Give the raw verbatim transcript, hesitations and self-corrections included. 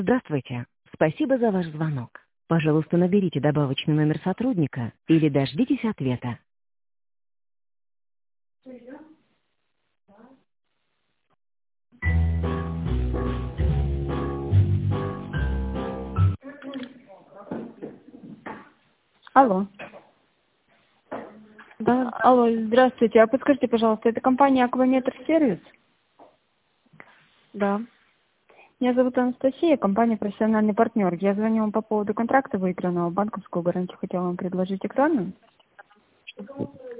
Здравствуйте. Спасибо за ваш звонок. Пожалуйста, наберите добавочный номер сотрудника или дождитесь ответа. Алло. Да, Алло, здравствуйте. А подскажите, пожалуйста, это компания Акваметр Сервис? да. Меня зовут Анастасия, компания «Профессиональный партнер». Я звоню вам по поводу контракта выигранного. Банковскую гарантию хотела вам предложить экранную.